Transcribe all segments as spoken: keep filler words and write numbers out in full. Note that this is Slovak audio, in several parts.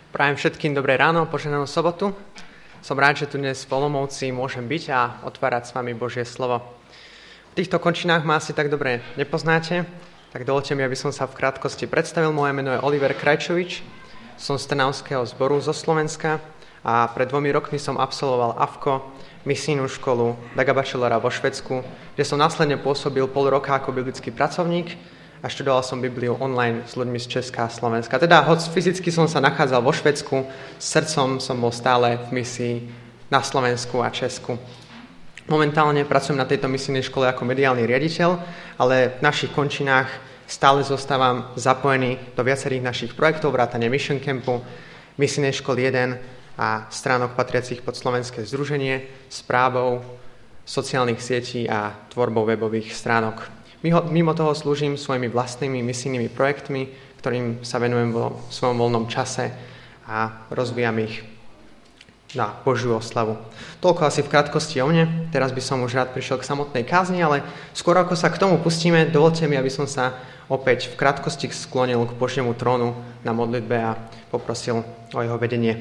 Prajem všetkým dobré ráno, požehnanú sobotu. Som rád, že tu dnes v Olomouci môžem byť a otvárať s vami Božie slovo. V týchto končinách ma asi tak dobre nepoznáte, tak dovoľte mi, aby som sa v krátkosti predstavil. Moje meno je Oliver Krajčovič, som z Trnavského zboru zo Slovenska a pred dvomi rokmi som absolvoval á ef ko, misijnú školu Daga Bachelora vo Švédsku, kde som následne pôsobil pol roka ako biblický pracovník a študoval som Bibliu online s ľuďmi z Česka a Slovenska. Teda, hoď fyzicky som sa nachádzal vo Švédsku, srdcom som bol stále v misii na Slovensku a Česku. Momentálne pracujem na tejto misijnej škole ako mediálny riaditeľ, ale v našich končinách stále zostávam zapojený do viacerých našich projektov, vrátane Mission Campu, misijnej školy jeden a stránok patriacich pod Slovenské združenie, správou sociálnych sietí a tvorbou webových stránok. Mimo toho slúžim svojimi vlastnými misijnými projektmi, ktorým sa venujem vo svojom voľnom čase a rozvíjam ich na Božiu oslavu. Toľko asi v krátkosti o mne. Teraz by som už rád prišiel k samotnej kázni, ale skôr ako sa k tomu pustíme, dovoľte mi, aby som sa opäť v krátkosti sklonil k Božiemu trónu na modlitbe a poprosil o jeho vedenie.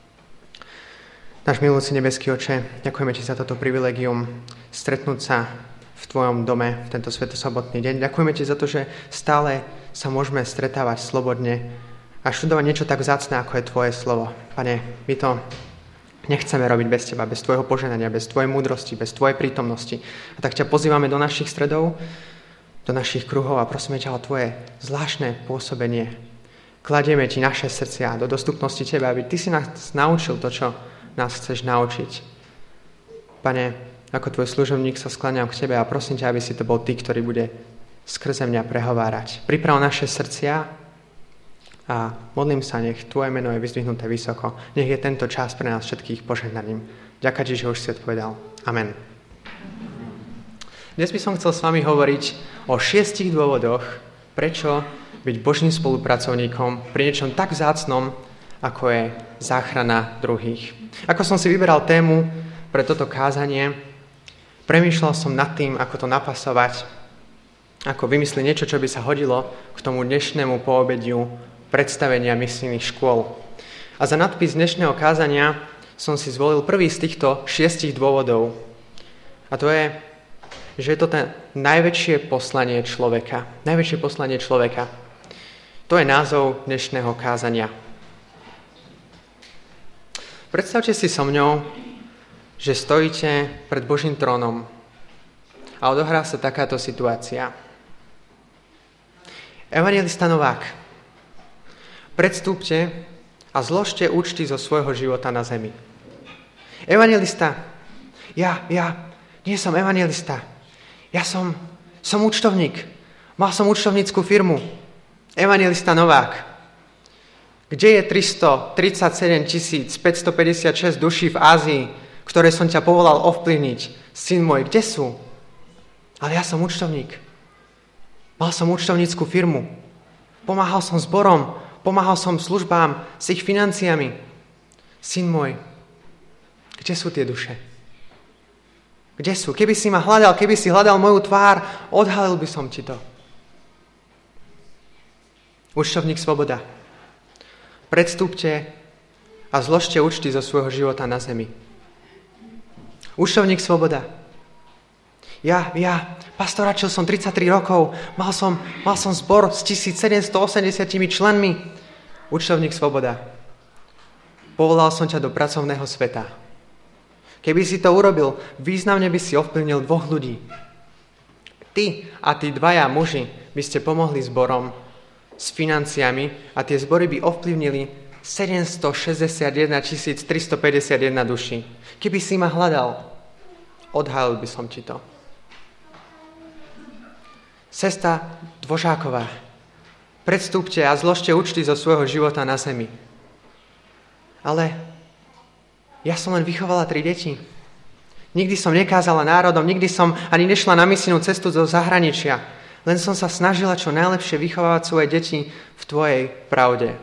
Náš milujúci nebeský Oče, ďakujeme Ti za toto privilegium stretnúť sa v Tvojom dome v tento svetosobotný deň. Ďakujeme Ti za to, že stále sa môžeme stretávať slobodne a študovať niečo tak vzácne, ako je Tvoje slovo. Pane, my to nechceme robiť bez Teba, bez Tvojho požehnania, bez Tvojej múdrosti, bez Tvojej prítomnosti. A tak ťa pozývame do našich stredov, do našich kruhov a prosíme ťa o Tvoje zvláštne pôsobenie. Kladieme Ti naše srdcia do dostupnosti Teba, aby Ty si nás naučil to, čo nás chceš naučiť. Pane, ako Tvoj služobník sa skláňam k Tebe a prosím ťa, aby si to bol Ty, ktorý bude skrze mňa prehovárať. Priprav naše srdcia a modlím sa, nech Tvoje meno je vyzdvihnuté vysoko. Nech je tento čas pre nás všetkých požehnaním. Ďakujem Ti, že už si odpovedal. Amen. Dnes by som chcel s vami hovoriť o šiestich dôvodoch, prečo byť Božím spolupracovníkom pri niečom tak vzácnom, ako je záchrana druhých. Ako som si vyberal tému pre toto kázanie, premýšľal som nad tým, ako to napasovať, ako vymyslieť niečo, čo by sa hodilo k tomu dnešnému poobediu predstavenia misijných škôl. A za nadpis dnešného kázania som si zvolil prvý z týchto šiestich dôvodov. A to je, že je to ten najväčšie poslanie človeka. Najväčšie poslanie človeka. To je názov dnešného kázania. Predstavte si so mňou, že stojíte pred Božím trónom a odohrá sa takáto situácia. Evanjelista Novák, predstúpte a zložte účty zo svojho života na zemi. Evanjelista, ja, ja, nie som evanjelista. Ja som, som účtovník. Mal som účtovnícku firmu. Evanjelista Novák, kde je tristotridsaťsedem tisíc päťstopäťdesiatšesť duší v Ázii, ktoré som ťa povolal ovplyvniť? Syn môj, kde sú? Ale ja som účtovník. Mal som účtovnícku firmu. Pomáhal som zborom, pomáhal som službám s ich financiami. Syn môj, kde sú tie duše? Kde sú? Keby si ma hľadal, keby si hľadal moju tvár, odhalil by som ti to. Účtovník Svoboda, predstúpte a zložte účty zo svojho života na zemi. Účtovník Svoboda, ja, ja, pastoračil som tridsaťtri rokov, mal som, mal som zbor s tisícsedemstoosemdesiat členmi. Účtovník Svoboda, povolal som ťa do pracovného sveta. Keby si to urobil, významne by si ovplyvnil dvoch ľudí. Ty a tí dvaja muži by ste pomohli zborom s financiami a tie zbory by ovplyvnili sedemstošesťdesiatjeden tisíc tristopäťdesiatjeden duší. Keby si ma hľadal, odhalil by som ti to. Sestra Dvořáková, predstúpte a zložte účty zo svojho života na zemi. Ale ja som len vychovala tri deti. Nikdy som nekázala národom, nikdy som ani nešla na misijnú cestu do zahraničia. Len som sa snažila čo najlepšie vychovávať svoje deti v Tvojej pravde.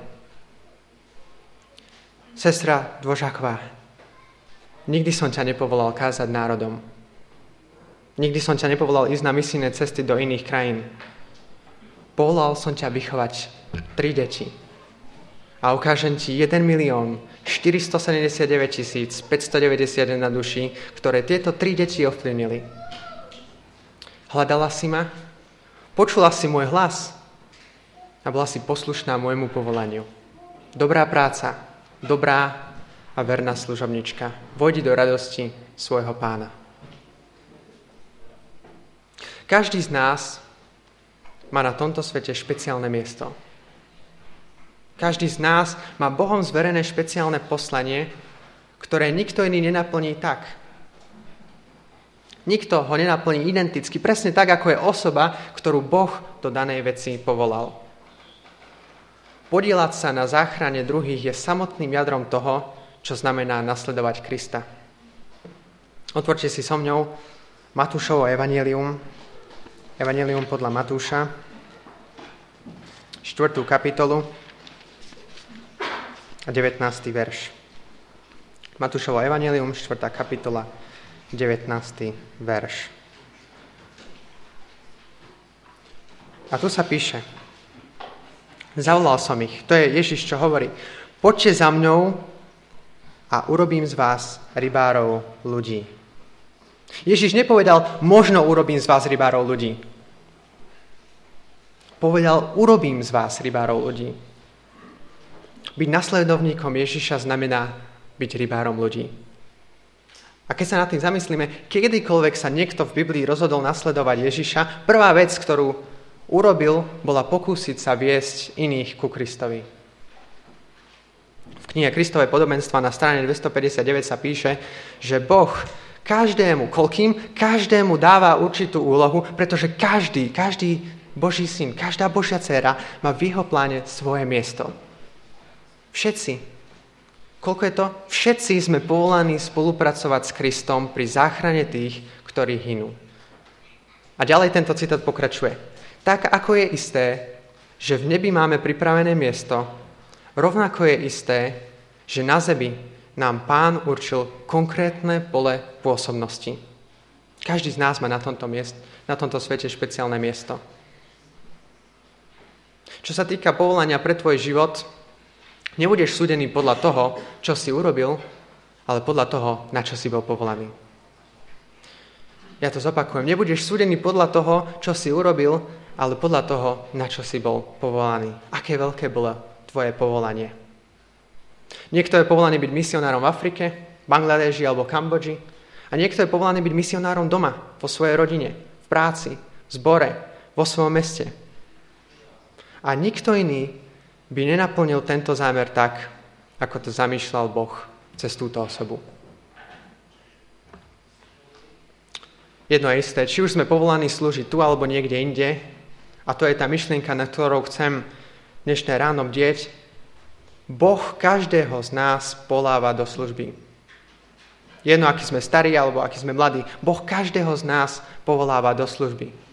Sestra Dvořáková, nikdy som ťa nepovolal kázať národom. Nikdy som ťa nepovolal ísť na misijné cesty do iných krajín. Povolal som ťa vychovať tri deti. a ukážem ti jeden milión štyristosedemdesiatdeväť tisíc päťstodeväťdesiatjeden duší, ktoré tieto tri deti ovplyvnili. Hľadala si ma, počula si môj hlas a bola si poslušná môjmu povolaniu. Dobrá práca, dobrá a verná služobnička. Vojdi do radosti svojho pána. Každý z nás má na tomto svete špeciálne miesto. Každý z nás má Bohom zverené špeciálne poslanie, ktoré nikto iný nenaplní tak. Nikto ho nenaplní identicky, presne tak, ako je osoba, ktorú Boh do danej veci povolal. Podieľať sa na záchrane druhých je samotným jadrom toho, čo znamená nasledovať Krista. Otvorte si so mňou Matúšovo evanjelium, evanjelium podľa Matúša, štvrtú kapitolu, a devätnásty verš. Matúšovo evanjelium, štvrtá kapitola, devätnásty verš. A tu sa píše: Zavolal som ich, to je Ježiš, čo hovorí: Poďte za mňou a urobím z vás rybárov ľudí. Ježiš nepovedal: možno urobím z vás rybárov ľudí. Povedal: urobím z vás rybárov ľudí. Byť nasledovníkom Ježiša znamená byť rybárom ľudí. A keď sa nad tým zamyslíme, kedykoľvek sa niekto v Biblii rozhodol nasledovať Ježiša, prvá vec, ktorú urobil, bola pokúsiť sa viesť iných ku Kristovi. V knihe Kristové podobenstva na strane dvestopäťdesiatdeväť sa píše, že Boh každému, koľkým, každému dáva určitú úlohu, pretože každý, každý Boží syn, každá Božia dcéra má v jeho pláne svoje miesto. Všetci. Koľko je to? Všetci sme povolaní spolupracovať s Kristom pri záchrane tých, ktorí hynú. A ďalej tento citát pokračuje. Tak ako je isté, že v nebi máme pripravené miesto, rovnako je isté, že na zemi nám Pán určil konkrétne pole pôsobnosti. Každý z nás má na tomto, miest, na tomto svete špeciálne miesto. Čo sa týka povolania pre tvoj život, nebudeš súdený podľa toho, čo si urobil, ale podľa toho, na čo si bol povolaný. Ja to zopakujem. Nebudeš súdený podľa toho, čo si urobil, ale podľa toho, na čo si bol povolaný. Aké veľké bolo tvoje povolanie. Niekto je povolaný byť misionárom v Afrike, Bangladeži alebo Kambodži. A niekto je povolaný byť misionárom doma, vo svojej rodine, v práci, v zbore, vo svojom meste. A nikto iný by nenaplnil tento zámer tak, ako to zamýšľal Boh cez túto osobu. Jedno je isté, či už sme povolaní slúžiť tu alebo niekde inde, a to je tá myšlienka, na ktorou chcem dnešné ráno bdieť, Boh každého z nás poláva do služby. Jedno, aký sme starí alebo aký sme mladí, Boh každého z nás povoláva do služby.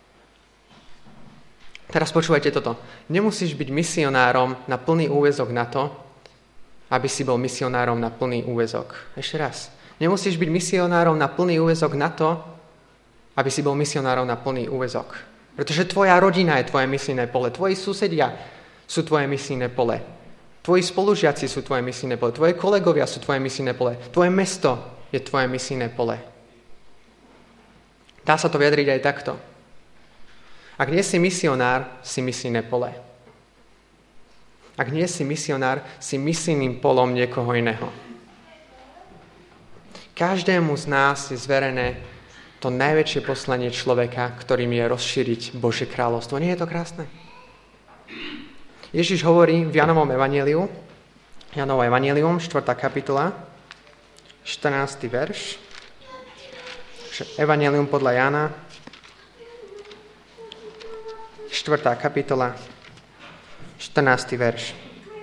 Teraz počúvajte toto. Nemusíš byť misionárom na plný úväzok na to, aby si bol misionárom na plný úväzok. Ešte raz. Nemusíš byť misionárom na plný úväzok na to, aby si bol misionárom na plný úväzok. Pretože tvoja rodina je tvoje misijné pole. Tvoji susedia sú tvoje misijné pole. Tvoji spolužiaci sú tvoje misijné pole. Tvoje kolegovia sú tvoje misijné pole. Tvoje mesto je tvoje misijné pole. Dá sa to vyjadriť aj takto. Ak nie si misionár, si misijné pole. Ak nie si misionár, si misijným polom niekoho iného. Každému z nás je zverené to najväčšie poslanie človeka, ktorým je rozšíriť Božie kráľovstvo. Nie je to krásne? Ježiš hovorí v Jánovom evanjeliu, Jánovo evanjelium, štvrtá kapitola, štrnásty verš. Evanjelium podľa Jána, štvrtá kapitola, štrnásty verš.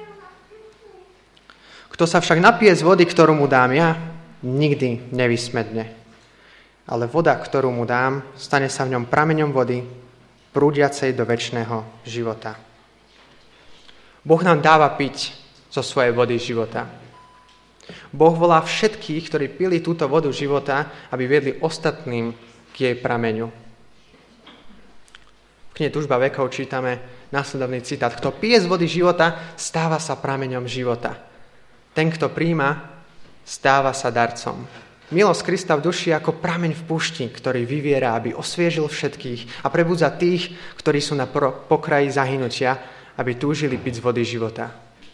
Kto sa však napije z vody, ktorú mu dám ja, nikdy nevysmedne. Ale voda, ktorú mu dám, stane sa v ňom prameňom vody, prúdiacej do večného života. Boh nám dáva piť zo svojej vody života. Boh volá všetkých, ktorí pili túto vodu života, aby viedli ostatným k jej prameňu. V knihe Túžba vekov čítame, následovný citát. Kto pije z vody života, stáva sa prameňom života. Ten, kto príjma, stáva sa darcom. Milosť Krista v duši ako prameň v púšti, ktorý vyviera, aby osviežil všetkých a prebudza tých, ktorí sú na pokraji zahynutia, aby túžili piť z vody života.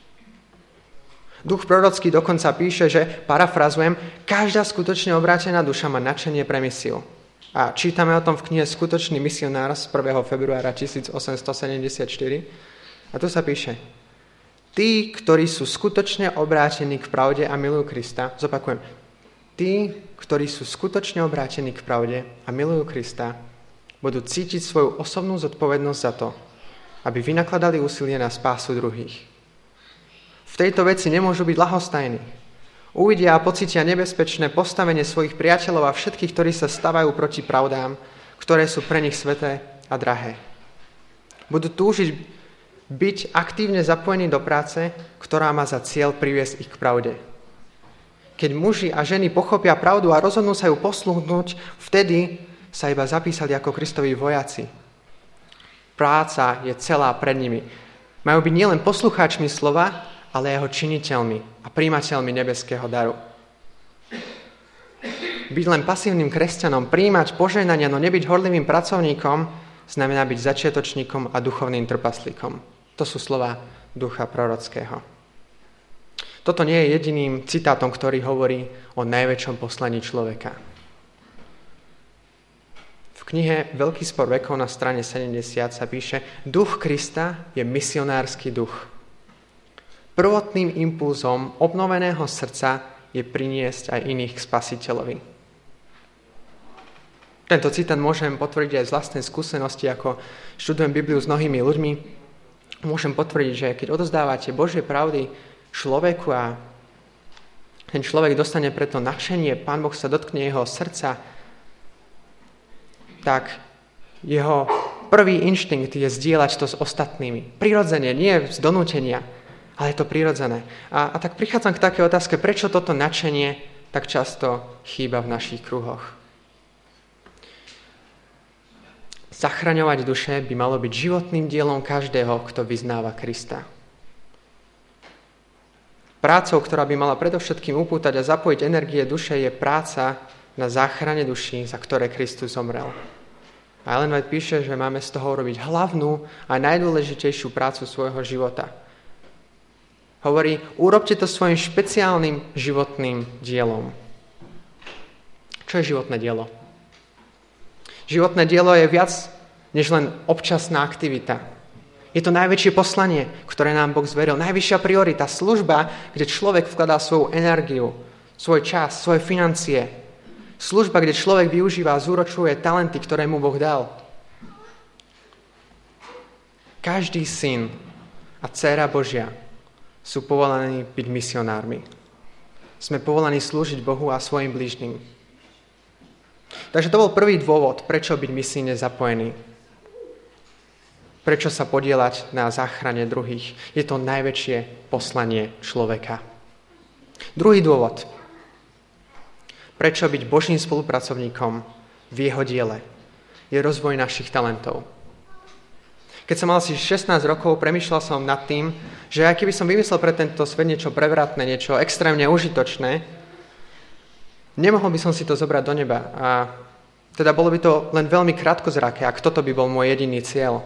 Duch prorocký dokonca píše, že, parafrazujem, každá skutočne obrátená duša má nadšenie pre misiu. A čítame o tom v knihe Skutočný misionár z prvého februára tisícosemstosedemdesiatštyri. A tu sa píše: Tí, ktorí sú skutočne obrátení k pravde a milujú Krista, zopakujem, tí, ktorí sú skutočne obrátení k pravde a milujú Krista, budú cítiť svoju osobnú zodpovednosť za to, aby vynakladali úsilie na spásu druhých. V tejto veci nemôžu byť ľahostajní. Uvidia a pocítia nebezpečné postavenie svojich priateľov a všetkých, ktorí sa stavajú proti pravdám, ktoré sú pre nich sveté a drahé. Budú túžiť byť aktívne zapojení do práce, ktorá má za cieľ priviesť ich k pravde. Keď muži a ženy pochopia pravdu a rozhodnú sa ju poslúchnuť, vtedy sa iba zapísali ako Kristovi vojaci. Práca je celá pred nimi. Majú byť nielen poslucháčmi slova, ale jeho činiteľmi a príjimateľmi nebeského daru. Byť len pasívnym kresťanom, prijímať požehnania, no nebyť horlivým pracovníkom, znamená byť začiatočníkom a duchovným trpaslíkom. To sú slova ducha prorockého. Toto nie je jediným citátom, ktorý hovorí o najväčšom poslaní človeka. V knihe Veľký spor vekov na strane sedemdesiat sa píše: Duch Krista je misionársky duch. Prvotným impulzom obnoveného srdca je priniesť aj iných k Spasiteľovi. Tento citát môžem potvrdiť aj z vlastnej skúsenosti, ako študujem Bibliu s mnohými ľuďmi. Môžem potvrdiť, že keď odozdávate Božie pravdy človeku a ten človek dostane preto nadšenie, Pán Boh sa dotkne jeho srdca, tak jeho prvý inštinkt je zdieľať to s ostatnými. Prirodzene, nie z donútenia, ale je to prirodzené. A, a tak prichádzam k takej otázke, prečo toto nadšenie tak často chýba v našich kruhoch. Zachraňovať duše by malo byť životným dielom každého, kto vyznáva Krista. Prácou, ktorá by mala predovšetkým upútať a zapojiť energie duše, je práca na záchrane duší, za ktoré Kristus zomrel. A Ellen White píše, že máme z toho robiť hlavnú a najdôležitejšiu prácu svojho života. Hovorí, urobte to svojim špeciálnym životným dielom. Čo je životné dielo? Životné dielo je viac než len občasná aktivita. Je to najväčšie poslanie, ktoré nám Boh zveril. Najvyššia priorita, služba, kde človek vkladá svoju energiu, svoj čas, svoje financie. Služba, kde človek využíva a zúročuje talenty, ktoré mu Boh dal. Každý syn a dcéra Božia sú povolaní byť misionármi. Sme povolaní slúžiť Bohu a svojim blížnym. Takže to bol prvý dôvod, prečo byť misijne zapojený. Prečo sa podieľať na záchrane druhých. Je to najväčšie poslanie človeka. Druhý dôvod. Prečo byť Božím spolupracovníkom v jeho diele. Je rozvoj našich talentov. Keď som mal asi šestnásť rokov, premýšľal som nad tým, že aj keby som vymyslel pre tento svet niečo prevratné, niečo extrémne užitočné, nemohol by som si to zobrať do neba. A teda bolo by to len veľmi krátkozraké, ak toto by bol môj jediný cieľ.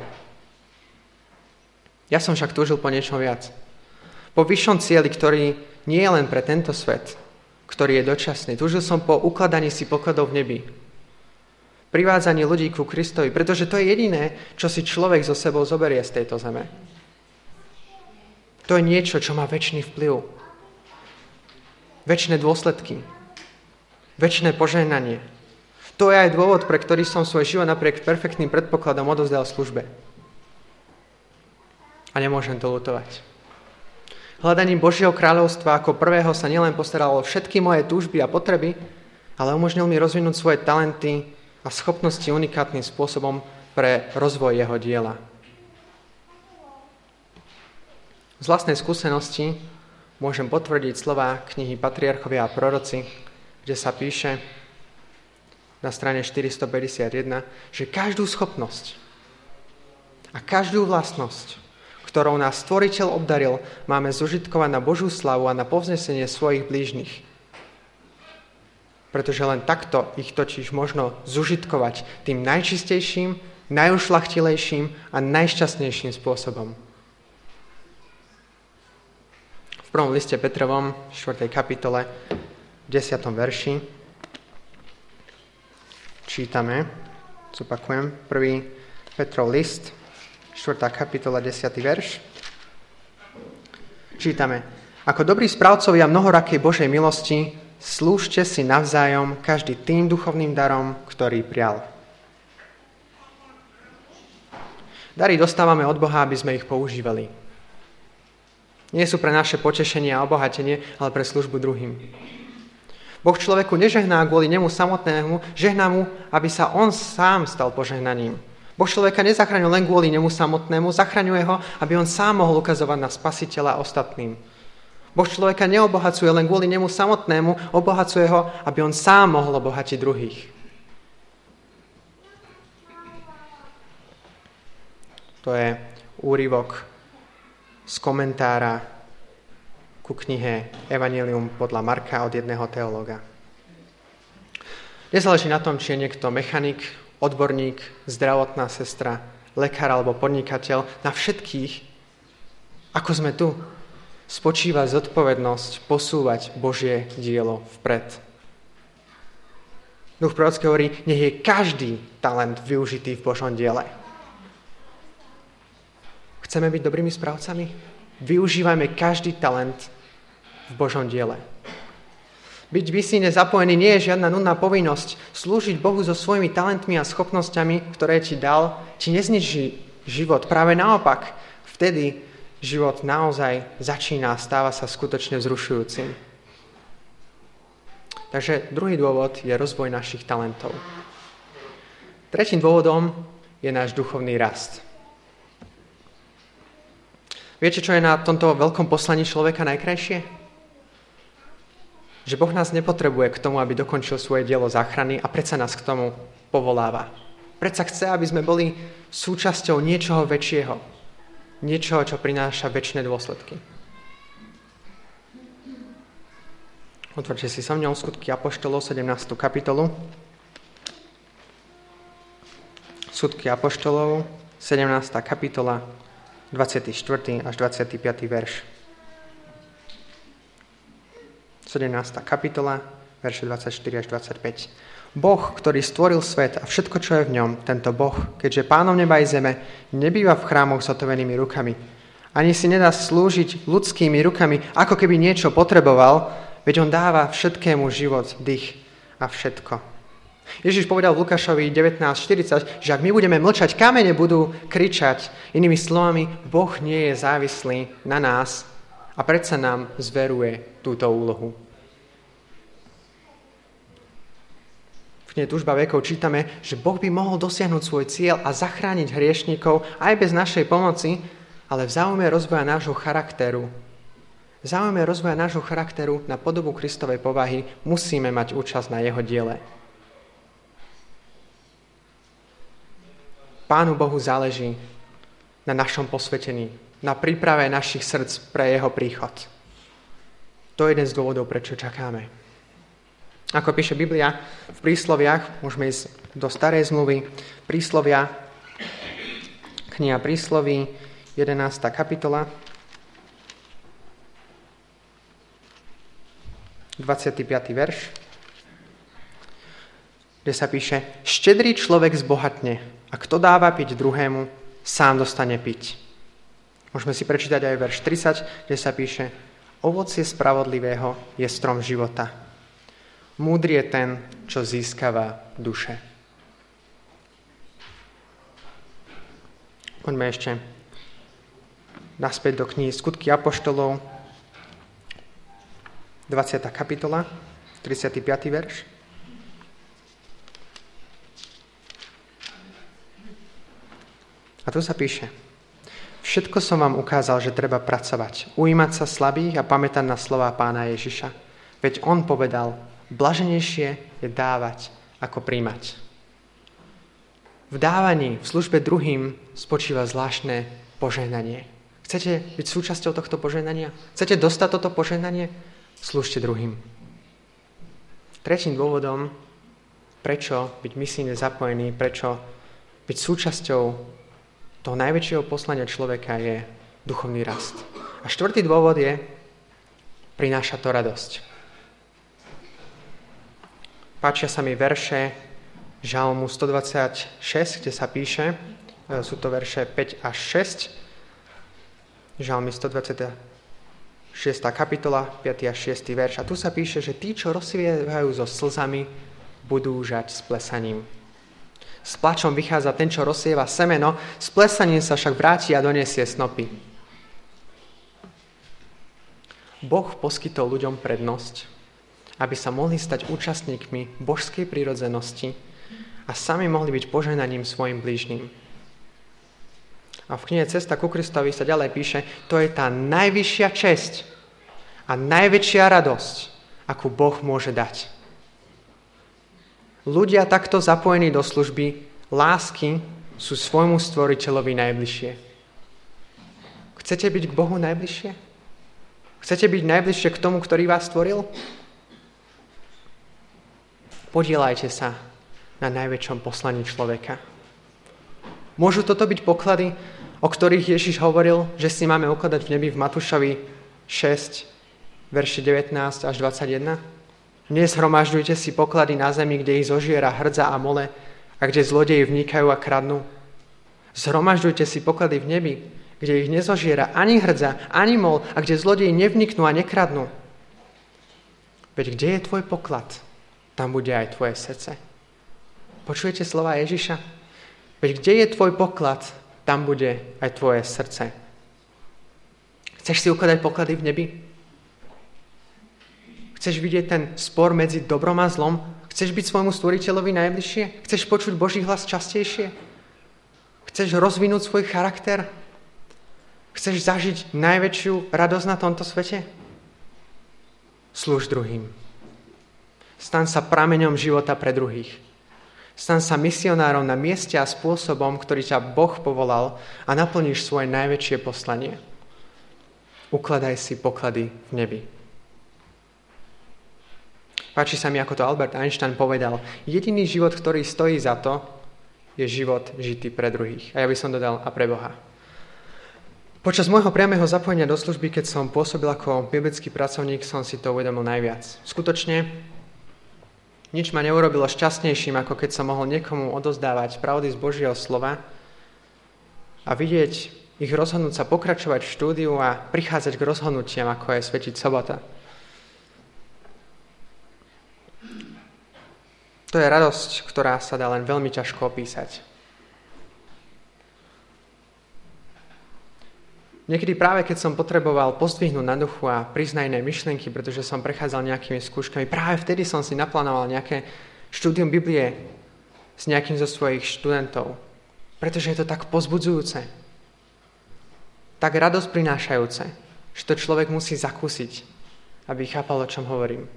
Ja som však túžil po niečom viac. Po vyššom cieli, ktorý nie je len pre tento svet, ktorý je dočasný. Túžil som po ukladaní si pokladov v nebi. Privádzanie ľudí ku Kristovi, pretože to je jediné, čo si človek so sebou zoberie z tejto zeme. To je niečo, čo má večný vplyv. Večné dôsledky. Večné požehnanie. To je aj dôvod, pre ktorý som svoj život napriek perfektným predpokladom odovzdal službe. A nemôžem to ľutovať. Hľadaním Božieho kráľovstva ako prvého sa nielen postaral o všetky moje túžby a potreby, ale umožnil mi rozvinúť svoje talenty a schopnosti unikátnym spôsobom pre rozvoj jeho diela. Z vlastnej skúsenosti môžem potvrdiť slová knihy Patriarchovia a proroci, kde sa píše na strane štyristopäťdesiatjeden, že každú schopnosť, A každú vlastnosť, ktorou nás Stvoriteľ obdaril, máme zužitkovať na Božiu slavu a na povznesenie svojich blížnych. Pretože len takto ich totiž možno zužitkovať tým najčistejším, najušľachtilejším a najšťastnejším spôsobom. V prvom liste Petrovom, štvrtej kapitole, desiatom verši, čítame, zopakujem, prvý Petrov list, štvrtá kapitola, desiatý verš. Čítame: Ako dobrí správcovia mnohorakej Božej milosti, slúžte si navzájom každý tým duchovným darom, ktorý prial. Dary dostávame od Boha, aby sme ich používali. Nie sú pre naše potešenie a obohatenie, ale pre službu druhým. Boh človeku nežehná kvôli nemu samotnému, žehná mu, aby sa on sám stal požehnaním. Boh človeka nezachraňuje len kvôli nemu samotnému, zachraňuje ho, aby on sám mohol ukazovať na Spasiteľa ostatným. Boh človeka neobohacuje len kvôli nemu samotnému, obohacuje ho, aby on sám mohol obohatiť druhých. To je úryvok z komentára ku knihe Evangelium podľa Marka od jedného teológa. Nezáleží na tom, či je niekto mechanik, odborník, zdravotná sestra, lekár alebo podnikateľ. Na všetkých, ako sme tu, spočíva zodpovednosť posúvať Božie dielo vpred. Duch prorocký hovorí, nech je každý talent využitý v Božom diele. Chceme byť dobrými správcami? Využívajme každý talent v Božom diele. Byť misijne zapojený nie je žiadna nudná povinnosť. Slúžiť Bohu so svojimi talentmi a schopnosťami, ktoré ti dal, ti nezničí život. Práve naopak, vtedy život naozaj začína a stáva sa skutočne vzrušujúcim. Takže druhý dôvod je rozvoj našich talentov. Tretím dôvodom je náš duchovný rast. Viete, čo je na tomto veľkom poslaní človeka najkrajšie? Že Boh nás nepotrebuje k tomu, aby dokončil svoje dielo záchrany a predsa nás k tomu povoláva. Predsa chce, aby sme boli súčasťou niečoho väčšieho. Niečoho, čo prináša večné dôsledky. Otvorte si so mňou Skutky apoštolov, sedemnástu kapitolu. Skutky apoštolov, sedemnásta kapitola, dvadsiaty štvrtý až dvadsiaty piaty verš. sedemnásta kapitola, verše dvadsaťštyri až dvadsaťpäť. Boh, ktorý stvoril svet a všetko, čo je v ňom, tento Boh, keďže pánom neba i zeme, nebýva v chrámoch s hotovenými rukami. Ani si nedá slúžiť ľudskými rukami, ako keby niečo potreboval, veď on dáva všetkému život, dých a všetko. Ježiš povedal v Lukášovi devätnásť štyridsať, že ak my budeme mlčať, kamene budú kričať. Inými slovami, Boh nie je závislý na nás a predsa nám zveruje túto úlohu. V knihe Túžba vekov čítame, že Boh by mohol dosiahnuť svoj cieľ a zachrániť hriešnikov aj bez našej pomoci, ale v záujme rozvoja nášho charakteru, v záujme rozvoja nášho charakteru na podobu Kristovej povahy musíme mať účasť na jeho diele. Pánu Bohu záleží na našom posvetení, na príprave našich srdc pre jeho príchod. To je jeden z dôvodov, prečo čakáme. Ako píše Biblia v prísloviach, môžeme ísť do starej zmluvy, príslovia, kniha prísloví, jedenásta kapitola, dvadsiaty piaty verš, kde sa píše: Štedrý človek zbohatne, a kto dáva piť druhému, sám dostane piť. Môžeme si prečítať aj verš tridsať, kde sa píše: Ovocie spravodlivého je strom života. Múdry je ten, čo získava duše. Poďme ešte naspäť do knihy Skutky apoštolov, dvadsiata kapitola, tridsiaty piaty verš. A tu sa píše: Všetko som vám ukázal, že treba pracovať, ujímať sa slabých a pamätať na slová Pána Ježiša. Veď on povedal, blaženejšie je dávať, ako príjmať. v dávaní, v službe druhým spočíva zvláštne požehnanie. Chcete byť súčasťou tohto požehnania? Chcete dostať toto požehnanie? Slúžte druhým. Tretím dôvodom, prečo byť misijne zapojený, prečo byť súčasťou toho najväčšieho poslania človeka je duchovný rast. A štvrtý dôvod je, prináša to radosť. Páčia sa mi verše Žalmu stodvadsaťšesť, kde sa píše, sú to verše päť až šesť, Žalmy stodvadsiata šiesta kapitola, piaty až šiesty verš. A tu sa píše, že tí, čo rozsvievajú so slzami, budú žať s plesaním. S plačom vychádza ten, čo rozsieva semeno, s plesaním sa však vráti a donesie snopy. Boh poskytol ľuďom prednosť, aby sa mohli stať účastníkmi božskej prirodzenosti a sami mohli byť požehnaním svojim blížnym. A v knihe Cesta ku Kristovi sa ďalej píše, to je tá najvyššia česť a najväčšia radosť, akú Boh môže dať. Ľudia takto zapojení do služby lásky sú svojmu stvoriteľovi najbližšie. Chcete byť k Bohu najbližšie? Chcete byť najbližšie k tomu, ktorý vás stvoril? Podielajte sa na najväčšom poslaní človeka. Môžu toto byť poklady, o ktorých Ježiš hovoril, že si máme ukladať v nebi v Matúšovi šesť, verši devätnásť až dvadsaťjeden? Nezhromažďujte si poklady na zemi, kde ich zožiera hrdza a mole a kde zlodeji vnikajú a kradnú. Zhromažďujte si poklady v nebi, kde ich nezožiera ani hrdza, ani mol a kde zlodeji nevniknú a nekradnú. Veď kde je tvoj poklad, tam bude aj tvoje srdce. Počujete slova Ježiša? Veď kde je tvoj poklad, tam bude aj tvoje srdce. Chceš si ukladať poklady v nebi? Chceš vidieť ten spor medzi dobrom a zlom? Chceš byť svojmu stvoriteľovi najbližšie? Chceš počuť Boží hlas častejšie? Chceš rozvinúť svoj charakter? Chceš zažiť najväčšiu radosť na tomto svete? Slúž druhým. Staň sa prameňom života pre druhých. Staň sa misionárom na mieste a spôsobom, ktorý ťa Boh povolal a naplníš svoje najväčšie poslanie. Ukladaj si poklady v nebi. Páči sa mi, ako to Albert Einstein povedal. Jediný život, ktorý stojí za to, je život žitý pre druhých. A ja by som dodal, a pre Boha. Počas môjho priamého zapojenia do služby, keď som pôsobil ako biblický pracovník, som si to uvedomil najviac. Skutočne, nič ma neurobilo šťastnejším, ako keď som mohol niekomu odozdávať pravdy z Božieho slova a vidieť ich rozhodnúť sa pokračovať v štúdiu a prichádzať k rozhodnutiam, ako je svetiť sobota. To je radosť, ktorá sa dá len veľmi ťažko opísať. Niekedy práve keď som potreboval pozdvihnúť na duchu a prísť na iné myšlienky, pretože som prechádzal nejakými skúškami, práve vtedy som si naplánoval nejaké štúdium Biblie s nejakým zo svojich študentov, pretože je to tak povzbudzujúce, tak radosť prinášajúce, že to človek musí zakúsiť, aby chápal, o čom hovorím.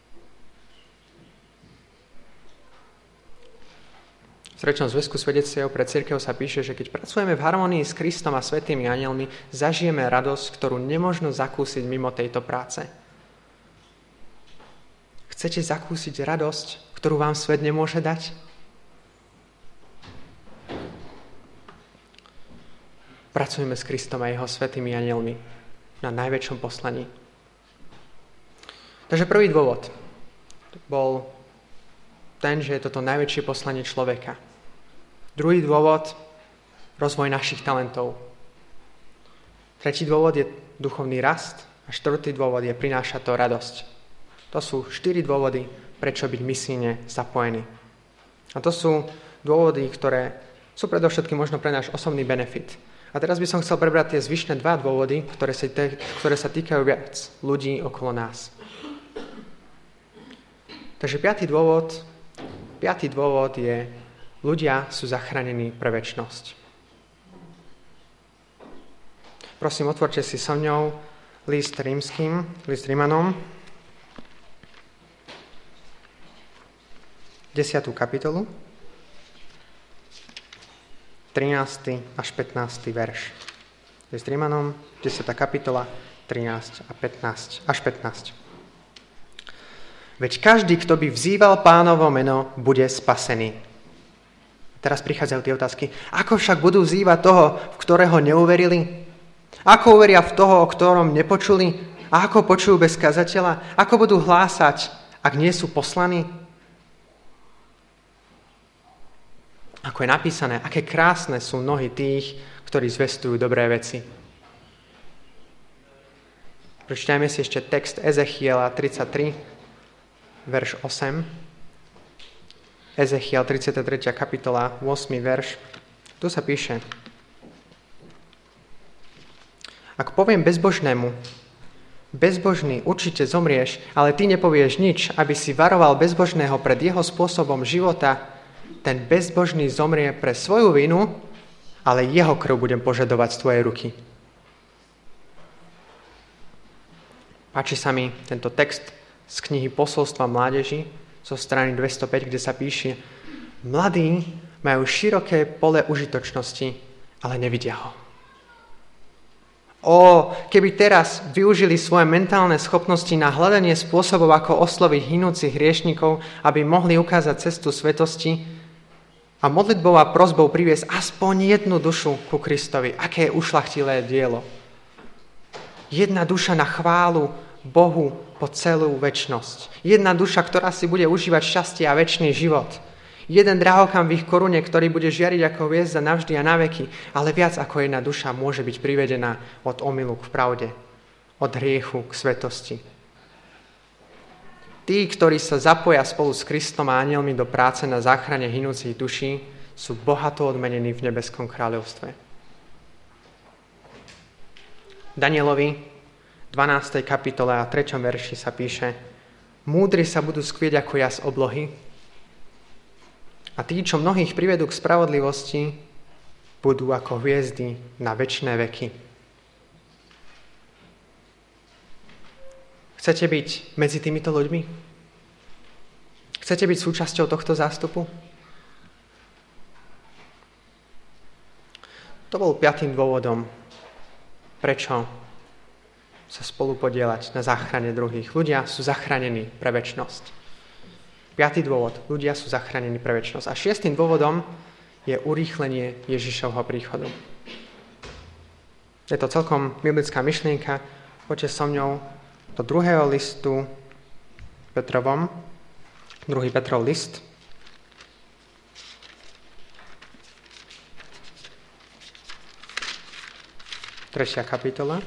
V Svedectvom zväzku svedectiev pre cirkev sa píše, že keď pracujeme v harmonii s Kristom a svätými anjelmi, zažijeme radosť, ktorú nemožno zakúsiť mimo tejto práce. Chcete zakúsiť radosť, ktorú vám svet nemôže dať? Pracujeme s Kristom a jeho svätými anjelmi na najväčšom poslaní. Takže prvý dôvod bol ten, že je toto najväčšie poslanie človeka. Druhý dôvod, rozvoj našich talentov. Tretí dôvod je duchovný rast a štvrtý dôvod je prinášať to radosť. To sú štyri dôvody, prečo byť misijne zapojený. A to sú dôvody, ktoré sú predovšetkým možno pre náš osobný benefit. A teraz by som chcel prebrať tie zvyšné dva dôvody, ktoré sa, te, ktoré sa týkajú viac ľudí okolo nás. Takže piatý dôvod, piatý dôvod je, ľudia sú zachránení pre večnosť. Prosím, otvorte si so mňou list rímskym, list Rímanom, desiatú kapitolu. trinásty až pätnásty verš. List Rímanom, desiata kapitola, trinásť a pätnásť až pätnásť. Veď každý, kto by vzýval Pánovo meno, bude spasený. Teraz prichádzajú tie otázky. Ako však budú vzývať toho, v ktorého neuverili? Ako uveria v toho, o ktorom nepočuli? A ako počujú bez kazateľa? Ako budú hlásať, ak nie sú poslaní? Ako je napísané, aké krásne sú nohy tých, ktorí zvestujú dobré veci. Prečítajme si ešte text Ezechiela tridsaťtri, verš osem. Ezechiel tridsiata tretia kapitola, ôsmy verš. Tu sa píše: Ak poviem bezbožnému, bezbožný, určite zomrieš, ale ty nepovieš nič, aby si varoval bezbožného pred jeho spôsobom života, ten bezbožný zomrie pre svoju vinu, ale jeho krv budem požadovať z tvojej ruky. Páči sa mi tento text z knihy Posolstva mládeži zo strany dvestopäť, kde sa píše: Mladí majú široké pole užitočnosti, ale nevidia ho. Ó, keby teraz využili svoje mentálne schopnosti na hľadanie spôsobov, ako osloviť hynúcich hriešnikov, aby mohli ukázať cestu svetosti a modlitbou a prosbou priviesť aspoň jednu dušu ku Kristovi. Aké ušľachtilé dielo. Jedna duša na chválu Bohu po celú večnosť. Jedna duša, ktorá si bude užívať šťastie a večný život. Jeden drahokam v ich korune, ktorý bude žiariť ako hviezda navždy a naveky, ale viac ako jedna duša môže byť privedená od omylu k pravde, od hriechu k svetosti. Tí, ktorí sa zapoja spolu s Kristom a anjelmi do práce na záchrane hynúcich duší, sú bohato odmenení v nebeskom kráľovstve. Danielovi dvanástej kapitole a treťom verši sa píše: Múdri sa budú skvieť ako jas oblohy a tí, čo mnohých privedú k spravodlivosti, budú ako hviezdy na večné veky. Chcete byť medzi týmito ľuďmi? Chcete byť súčasťou tohto zástupu? To bol piatým dôvodom, prečo sa spolu podieľať na záchrane druhých. Ľudia sú zachránení pre večnosť. Piatý dôvod. Ľudia sú zachránení pre večnosť. A šiestým dôvodom je urýchlenie Ježišovho príchodu. Je to celkom biblická myšlienka. Poďte so mňou do druhého listu Petrovom. Druhý Petrov list. Tretia kapitola.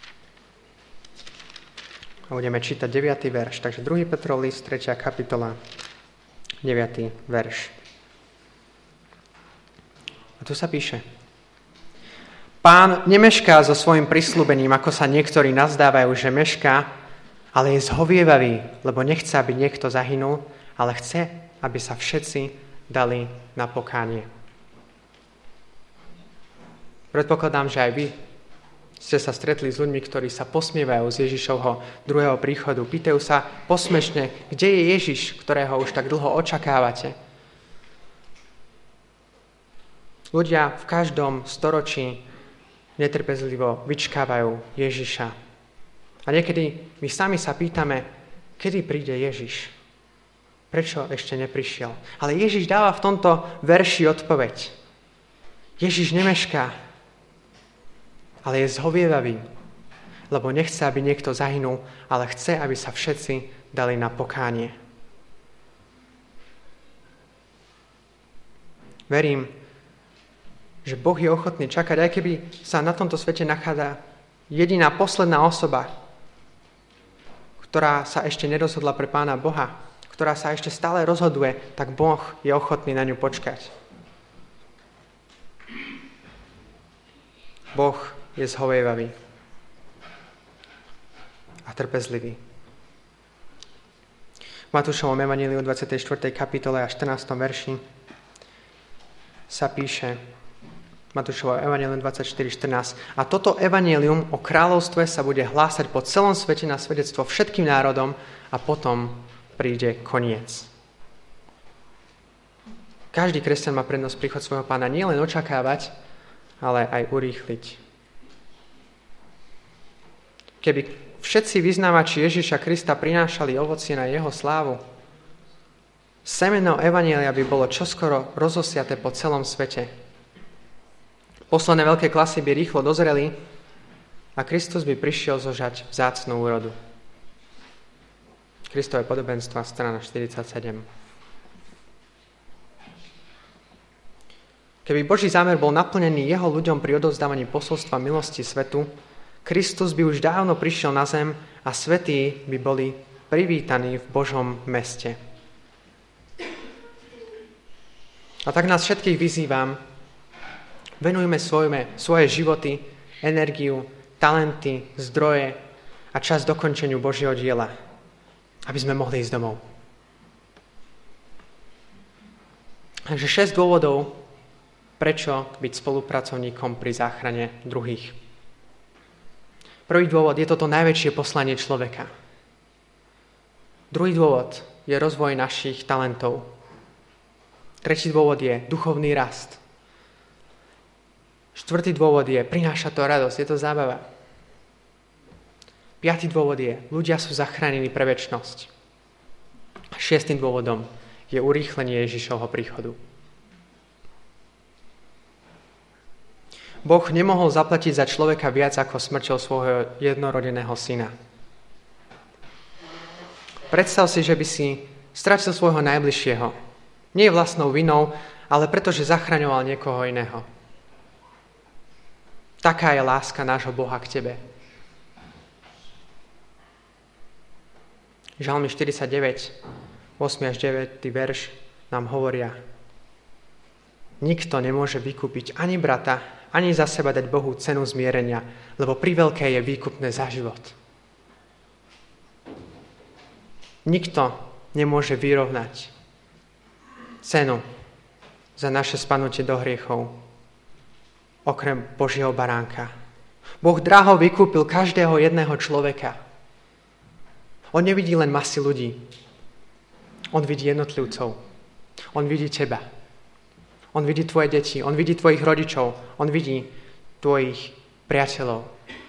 A budeme čítať deviaty verš. Takže druhý Petrov list, tretia kapitola, deviaty verš. A tu sa píše: Pán nemešká so svojím prisľúbením, ako sa niektorí nazdávajú, že mešká, ale je zhovievavý, lebo nechce, aby niekto zahynul, ale chce, aby sa všetci dali na pokánie. Predpokladám, že aj vy ste sa stretli s ľuďmi, ktorí sa posmievajú z Ježišovho druhého príchodu. Pýtajú sa posmešne, kde je Ježiš, ktorého už tak dlho očakávate. Ľudia v každom storočí netrpezlivo vyčkávajú Ježiša. A niekedy my sami sa pýtame, kedy príde Ježiš? Prečo ešte neprišiel? Ale Ježiš dáva v tomto verši odpoveď. Ježiš nemešká, ale je zhovievavý, lebo nechce, aby niekto zahynul, ale chce, aby sa všetci dali na pokánie. Verím, že Boh je ochotný čakať, aj keby sa na tomto svete nachádza jediná posledná osoba, ktorá sa ešte nerozhodla pre Pána Boha, ktorá sa ešte stále rozhoduje, tak Boh je ochotný na ňu počkať. Boh je zhovievavý a trpezlivý. V Matúšovom evanjeliu dvadsiatej štvrtej kapitole a štrnástom verši sa píše, Matúšovo evanjelium dvadsaťštyri štrnásť: A toto evanjelium o kráľovstve sa bude hlásať po celom svete na svedectvo všetkým národom a potom príde koniec. Každý kresťan má prednosť príchod svojho Pána nielen očakávať, ale aj urýchliť. Keby všetci vyznávači Ježiša Krista prinášali ovocie na jeho slávu, semeno evanjelia by bolo čoskoro rozosiaté po celom svete. Posledné veľké klasy by rýchlo dozreli a Kristus by prišiel zožať vzácnu úrodu. Kristové podobenstva, strana štyridsaťsedem. Keby Boží zámer bol naplnený jeho ľuďom pri odovzdávaní posolstva milosti svetu, Kristus by už dávno prišiel na zem a svätí by boli privítaní v Božom meste. A tak nás všetkých vyzývam, venujme svoje, svoje životy, energiu, talenty, zdroje a čas dokončeniu Božieho diela, aby sme mohli ísť domov. Takže šesť dôvodov, prečo byť spolupracovníkom pri záchrane druhých. Prvý dôvod je toto najväčšie poslanie človeka. Druhý dôvod je rozvoj našich talentov. Tretí dôvod je duchovný rast. Štvrtý dôvod je prináša to radosť, je to zábava. Piatý dôvod je ľudia sú zachránení pre večnosť. Šiestým dôvodom je urýchlenie Ježišovho príchodu. Boh nemohol zaplatiť za človeka viac ako smrťou svojho jednorodeného syna. Predstav si, že by si stratil svojho najbližšieho. Nie vlastnou vinou, ale pretože zachraňoval niekoho iného. Taká je láska nášho Boha k tebe. Žalmy štyridsaťdeväť, osem až deväť verš nám hovoria: Nikto nemôže vykúpiť ani brata, ani za seba dať Bohu cenu zmierenia, lebo priveľké je výkupné za život. Nikto nemôže vyrovnať cenu za naše spadnutie do hriechov, okrem Božieho baránka. Boh draho vykúpil každého jedného človeka. On nevidí len masy ľudí. On vidí jednotlivcov. On vidí teba. On vidí tvoje deti, on vidí tvojich rodičov, on vidí tvojich priateľov.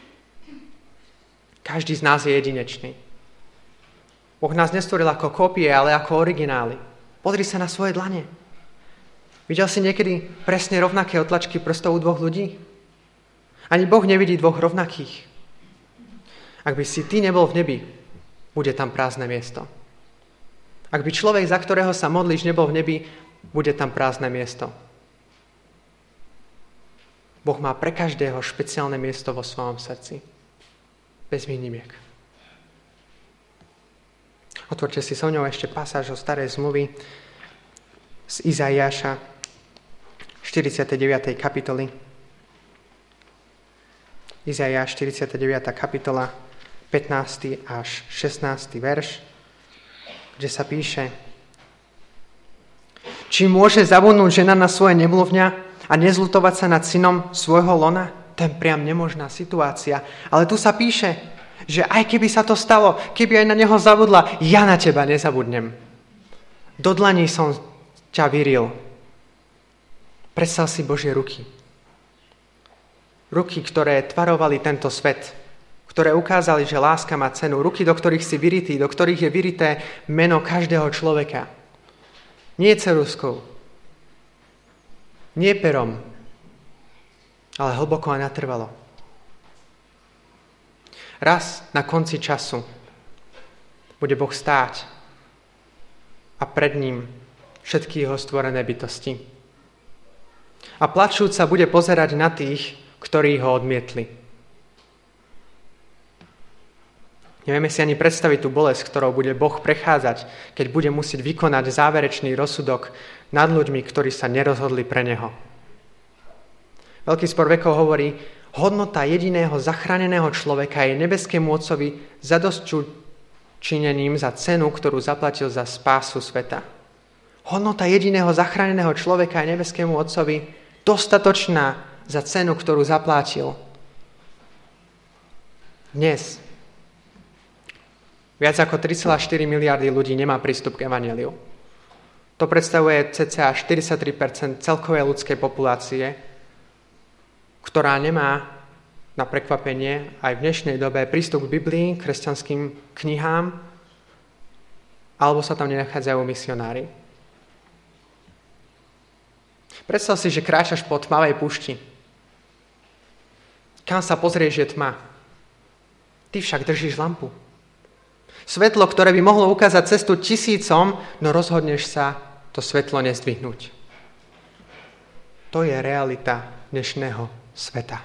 Každý z nás je jedinečný. Boh nás nestvoril ako kópie, ale ako originály. Pozri sa na svoje dlane. Videl si niekedy presne rovnaké otlačky prstov u dvoch ľudí? Ani Boh nevidí dvoch rovnakých. Ak by si ty nebol v nebi, bude tam prázdne miesto. Ak by človek, za ktorého sa modlíš, nebol v nebi, bude tam prázdne miesto. Boh má pre každého špeciálne miesto vo svojom srdci. Bez výnimiek. Otvorte si so mňou ešte pasáž o starej zmluvy z Izaiáša štyridsiatej deviatej kapitoly. Izaiáš štyridsiata deviata kapitola, pätnásty až šestnásty verš, kde sa píše: Či môže zabudnúť žena na svoje nemluvňa a nezľutovať sa nad synom svojho lona? To je priam nemožná situácia. Ale tu sa píše, že aj keby sa to stalo, keby aj na neho zabudla, ja na teba nezabudnem. Do dlaní som ťa vyril. Predstav si Božie ruky. Ruky, ktoré tvarovali tento svet, ktoré ukázali, že láska má cenu. Ruky, do ktorých si vyritý, do ktorých je vyrité meno každého človeka. Nie ceruzkou, nie perom, ale hlboko a natrvalo. Raz na konci času bude Boh stáť a pred ním všetky jeho stvorené bytosti. A plačúc sa bude pozerať na tých, ktorí ho odmietli. Nevieme si ani predstaviť tú bolesť, ktorou bude Boh prechádzať, keď bude musieť vykonať záverečný rozsudok nad ľuďmi, ktorí sa nerozhodli pre neho. Veľký spor vekov hovorí, hodnota jediného zachráneného človeka je nebeskému Otcovi zadosťučinením za cenu, ktorú zaplatil za spásu sveta. Hodnota jediného zachráneného človeka je nebeskému Otcovi dostatočná za cenu, ktorú zaplatil. Dnes viac ako tri celé štyri miliardy ľudí nemá prístup k evanjeliu. To predstavuje cca štyridsaťtri percent celkovej ľudskej populácie, ktorá nemá na prekvapenie aj v dnešnej dobe prístup k Biblii, kresťanským knihám, alebo sa tam nenachádzajú misionári. Predstav si, že kráčaš po tmavej púšti. Kam sa pozrieš, je tma. Ty však držíš lampu. Svetlo, ktoré by mohlo ukázať cestu tisícom, no rozhodneš sa to svetlo nezdvihnúť. To je realita dnešného sveta.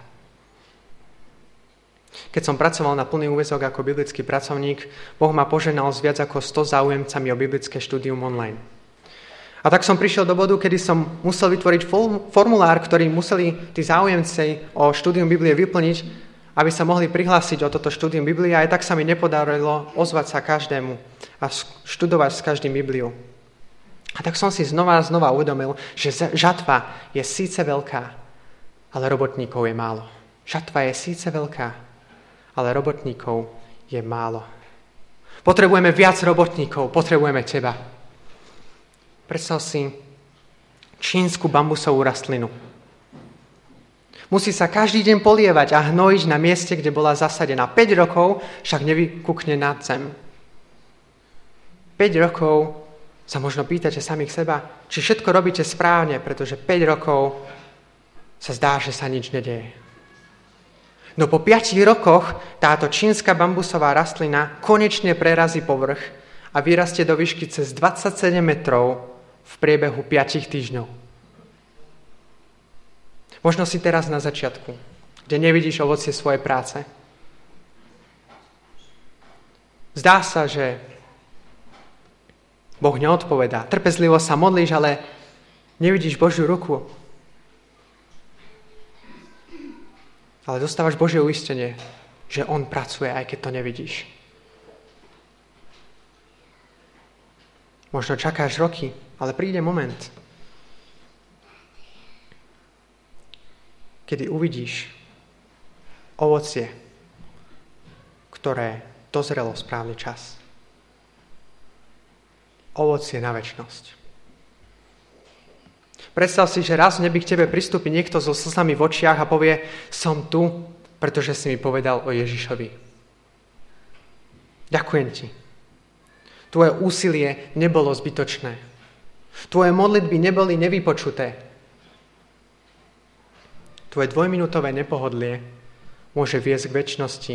Keď som pracoval na plný úväzok ako biblický pracovník, Boh ma poženal s viac ako sto záujemcami o biblické štúdium online. A tak som prišiel do bodu, kedy som musel vytvoriť formulár, ktorý museli tí záujemci o štúdium Biblie vyplniť, aby sa mohli prihlásiť o toto štúdium Biblie. Aj tak sa mi nepodarilo ozvať sa každému a študovať s každým Bibliu. A tak som si znova a znova uvedomil, že žatva je síce veľká, ale robotníkov je málo. Žatva je síce veľká, ale robotníkov je málo. Potrebujeme viac robotníkov, potrebujeme teba. Predstav si čínsku bambusovú rastlinu. Musí sa každý deň polievať a hnojiť na mieste, kde bola zasadená. päť rokov však nevykukne na zem. päť rokov sa možno pýtate samých seba, či všetko robíte správne, pretože päť rokov sa zdá, že sa nič nedeje. No po piatich rokoch táto čínska bambusová rastlina konečne prerazí povrch a vyrastie do výšky cez dvadsaťsedem metrov v priebehu piatich týždňov. Možno si teraz na začiatku, kde nevidíš ovocie svojej práce. Zdá sa, že Boh neodpovedá. Trpezlivo sa modlíš, ale nevidíš Božiu ruku. Ale dostávaš Božie uistenie, že On pracuje, aj keď to nevidíš. Možno čakáš roky, ale príde moment, kedy uvidíš ovocie, ktoré dozrelo v správny čas. Ovocie na večnosť. Predstav si, že raz v nebi k tebe pristúpi niekto so slzami v očiach a povie: som tu, pretože si mi povedal o Ježišovi. Ďakujem ti. Tvoje úsilie nebolo zbytočné. Tvoje modlitby neboli nevypočuté. Tvoje dvojminútové nepohodlie môže viesť k večnosti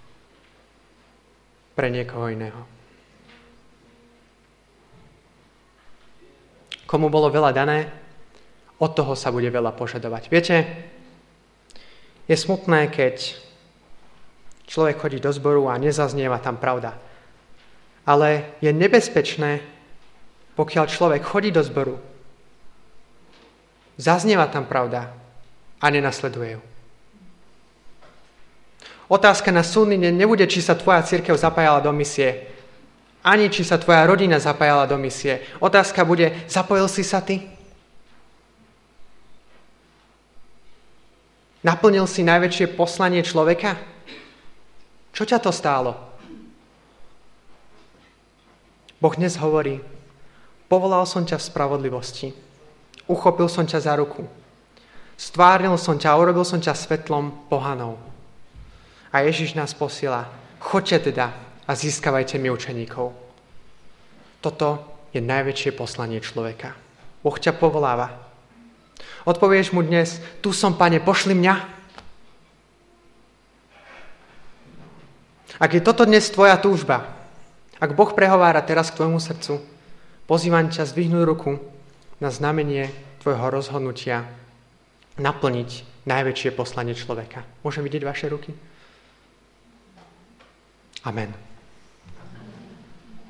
pre niekoho iného. Komu bolo veľa dané, od toho sa bude veľa požadovať. Viete, je smutné, keď človek chodí do zboru a nezaznieva tam pravda. Ale je nebezpečné, pokiaľ človek chodí do zboru, zaznieva tam pravda a nenasleduje ju. Otázka na súdny deň nebude, či sa tvoja cirkev zapájala do misie, ani či sa tvoja rodina zapájala do misie. Otázka bude: zapojil si sa ty? Naplnil si najväčšie poslanie človeka? Čo ťa to stálo? Boh dnes hovorí: povolal som ťa v spravodlivosti, uchopil som ťa za ruku, stvárnil som ťa a urobil som ťa svetlom pohanov. A Ježiš nás posiela: choďte teda a získavajte mi učeníkov. Toto je najväčšie poslanie človeka. Boh ťa povoláva. Odpovieš mu dnes: tu som, Pane, pošli mňa. Ak je toto dnes tvoja túžba, ak Boh prehovára teraz k tvojmu srdcu, pozývam ťa zdvihnúť ruku na znamenie tvojho rozhodnutia naplniť najväčšie poslanie človeka. Môžem vidieť vaše ruky? Amen.